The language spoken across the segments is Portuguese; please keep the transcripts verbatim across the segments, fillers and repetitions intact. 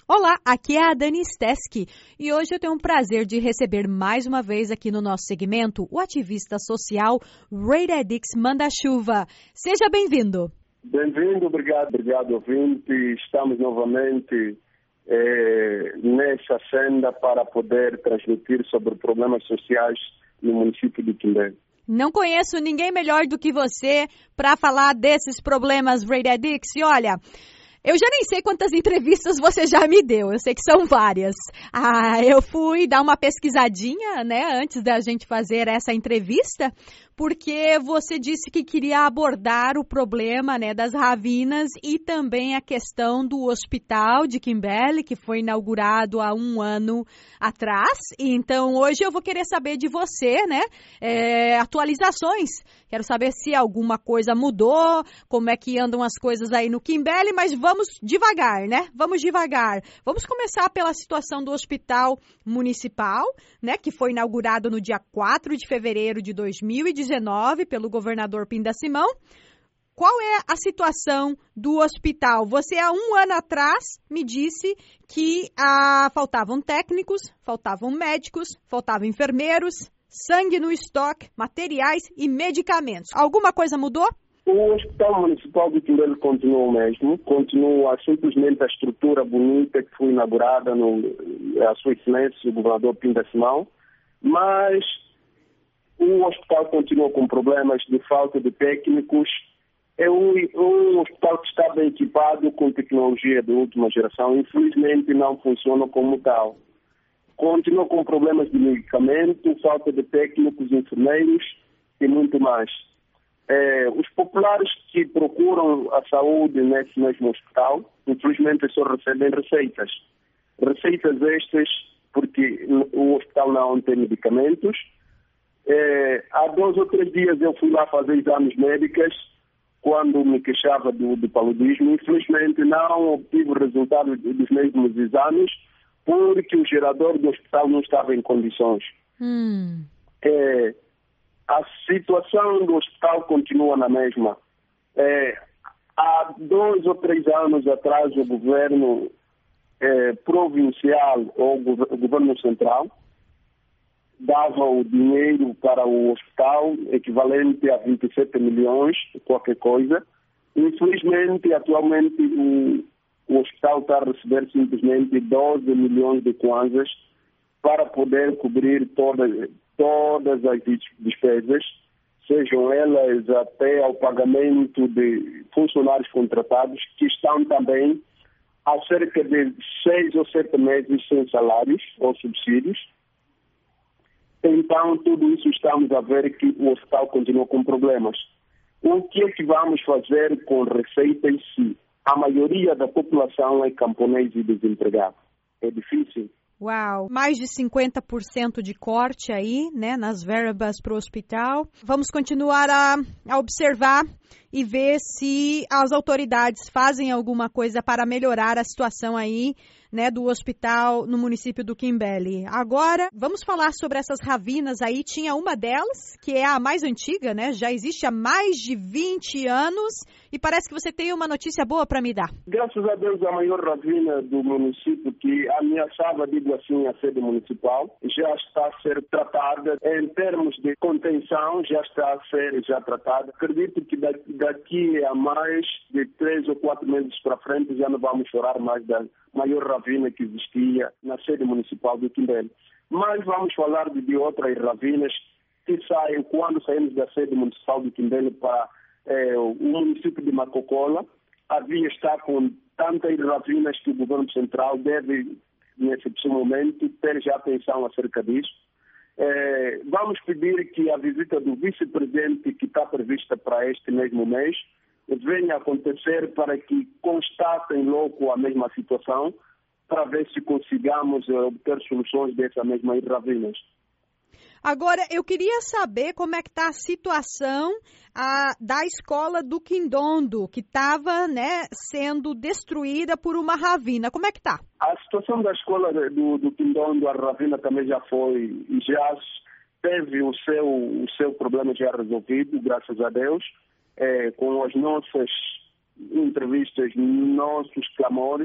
Olá, aqui é a Dani Steski e hoje eu tenho o prazer de receber mais uma vez aqui no nosso segmento o ativista social Ray Dedix Manda-Chuva. Seja bem-vindo. Bem-vindo, obrigado, obrigado ouvinte. Estamos novamente eh, nessa senda para poder transmitir sobre problemas sociais no município de Quimbé. Não conheço ninguém melhor do que você para falar desses problemas, Ray Dedix. E olha, eu já nem sei quantas entrevistas você já me deu, eu sei que são várias. Ah, eu fui dar uma pesquisadinha, né, antes da gente fazer essa entrevista, porque você disse que queria abordar o problema, né, das ravinas e também a questão do hospital de Quimbé, que foi inaugurado há um ano atrás. E então hoje eu vou querer saber de você, né, é, atualizações. Quero saber se alguma coisa mudou, como é que andam as coisas aí no Quimbé, mas vamos Vamos devagar, né? Vamos devagar. Vamos começar pela situação do Hospital Municipal, né? Que foi inaugurado no dia quatro de fevereiro de dois mil e dezenove pelo governador Pinda Simão. Qual é a situação do hospital? Você, há um ano atrás, me disse que ah, faltavam técnicos, faltavam médicos, faltavam enfermeiros, sangue no estoque, materiais e medicamentos. Alguma coisa mudou? O Hospital Municipal de Quimbé continua o mesmo, continua simplesmente a estrutura bonita que foi inaugurada no a sua excelência, o governador Pinda Simão, mas o hospital continua com problemas de falta de técnicos. É um, um hospital que está bem equipado com tecnologia de última geração, infelizmente não funciona como tal. Continua com problemas de medicamento, falta de técnicos, enfermeiros e muito mais. É, os populares que procuram a saúde nesse mesmo hospital, infelizmente só recebem receitas. Receitas estas porque o hospital não tem medicamentos. É, há dois ou três dias eu fui lá fazer exames médicos quando me queixava do, do paludismo. Infelizmente não obtive o resultado dos mesmos exames porque o gerador do hospital não estava em condições. Hum. É, A situação do hospital continua na mesma. É, há dois ou três anos atrás, o governo é, provincial ou o governo central dava o dinheiro para o hospital, equivalente a vinte e sete milhões, qualquer coisa. Infelizmente, atualmente, o, o hospital está a receber simplesmente doze milhões de kwanzas para poder cobrir todas todas as despesas, sejam elas até ao pagamento de funcionários contratados, que estão também há cerca de seis ou sete meses sem salários ou subsídios. Então, tudo isso estamos a ver que o hospital continua com problemas. O que é que vamos fazer com receitas se a maioria da população é camponês e desempregado? É difícil. Uau, mais de cinquenta por cento de corte aí, né, nas verbas para o hospital. Vamos continuar a, a observar e ver se as autoridades fazem alguma coisa para melhorar a situação aí, né, do hospital no município do Quimbé. Agora, vamos falar sobre essas ravinas aí. Tinha uma delas, que é a mais antiga, né, já existe há mais de vinte anos e parece que você tem uma notícia boa para me dar. Graças a Deus, a maior ravina do município que ameaçava, digo assim, a sede municipal, já está a ser tratada. Em termos de contenção, já está a ser já tratada. Acredito que daqui a mais de três ou quatro meses para frente já não vamos chorar mais da maior ravina que existia na sede municipal do Quimbé. Mas vamos falar de, de outras ravinas que saem quando saímos da sede municipal do Quimbé para eh, o município de Macocola. A via está com tantas ravinas que o governo central deve, nesse momento, ter já atenção acerca disso. Eh, vamos pedir que a visita do vice-presidente, que está prevista para este mesmo mês, venha acontecer para que constatem logo a mesma situação, para ver se consigamos obter soluções dessas mesmas ravinas. Agora, eu queria saber como é que está a situação a, da escola do Quindondo, que estava, né, sendo destruída por uma ravina. Como é que está? A situação da escola do, do Quindondo, a ravina também já foi, já teve o seu, o seu problema já resolvido, graças a Deus, é, com as nossas entrevistas, nossos clamores,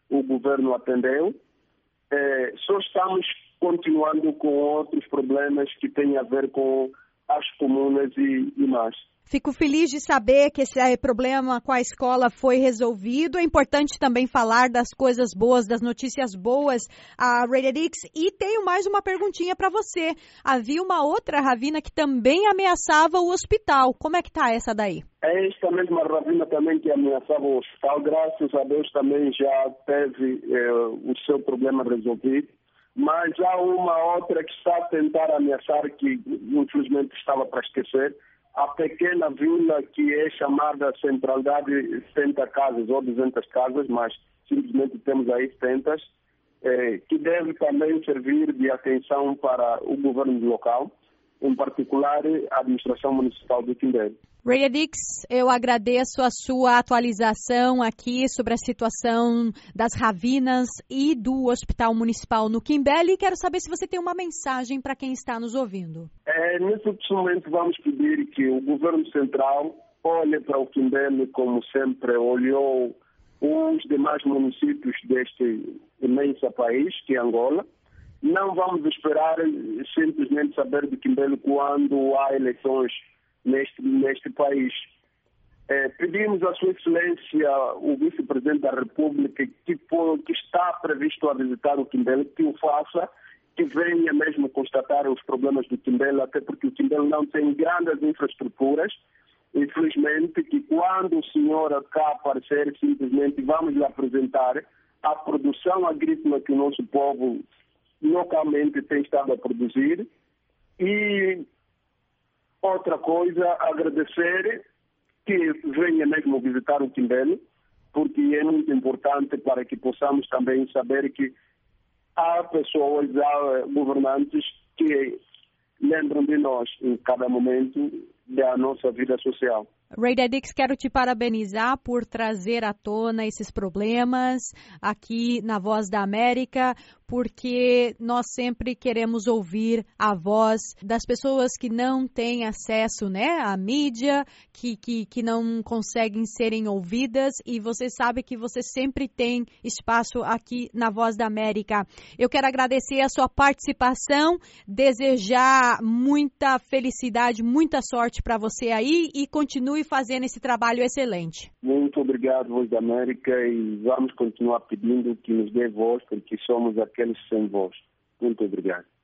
o governo atendeu. É, só estamos continuando com outros problemas que têm a ver com as comunas e, e mais. Fico feliz de saber que esse problema com a escola foi resolvido. É importante também falar das coisas boas, das notícias boas, a Radiadix. E tenho mais uma perguntinha para você. Havia uma outra ravina que também ameaçava o hospital. Como é que está essa daí? É esta mesma ravina também que ameaçava o hospital. Graças a Deus também já teve eh, o seu problema resolvido. Mas há uma outra que está a tentar ameaçar, que infelizmente estava para esquecer. A pequena vila que é chamada Centralidade, setenta casas ou duzentas casas, mas simplesmente temos aí setenta, eh, que deve também servir de atenção para o governo local, em particular a administração municipal do Quimbé. Radiadix, eu agradeço a sua atualização aqui sobre a situação das ravinas e do Hospital Municipal no Quimbé e quero saber se você tem uma mensagem para quem está nos ouvindo. É, nesse momento vamos pedir que o governo central olhe para o Quimbé como sempre olhou os demais municípios deste imenso país, que é Angola. Não vamos esperar simplesmente saber do Quimbé quando há eleições neste, neste país. É, pedimos à Sua Excelência, o Vice-Presidente da República, que, for, que está previsto a visitar o Quimbé, que o faça, que venha mesmo constatar os problemas do Quimbé, até porque o Quimbé não tem grandes infraestruturas. Infelizmente, que quando o senhor cá aparecer, simplesmente vamos lhe apresentar a produção agrícola que o nosso povo localmente tem estado a produzir. E outra coisa, agradecer que venha mesmo visitar o Quimbé, porque é muito importante para que possamos também saber que há pessoas, há governantes que lembram de nós em cada momento da nossa vida social. Radiadix, quero te parabenizar por trazer à tona esses problemas aqui na Voz da América, porque nós sempre queremos ouvir a voz das pessoas que não têm acesso, né, à mídia, que, que, que não conseguem serem ouvidas, e você sabe que você sempre tem espaço aqui na Voz da América. Eu quero agradecer a sua participação, desejar muita felicidade, muita sorte para você aí e continue fazendo esse trabalho excelente. Muito obrigado, Voz da América, e vamos continuar pedindo que nos dê voz, porque somos aqueles sem voz. Muito obrigado.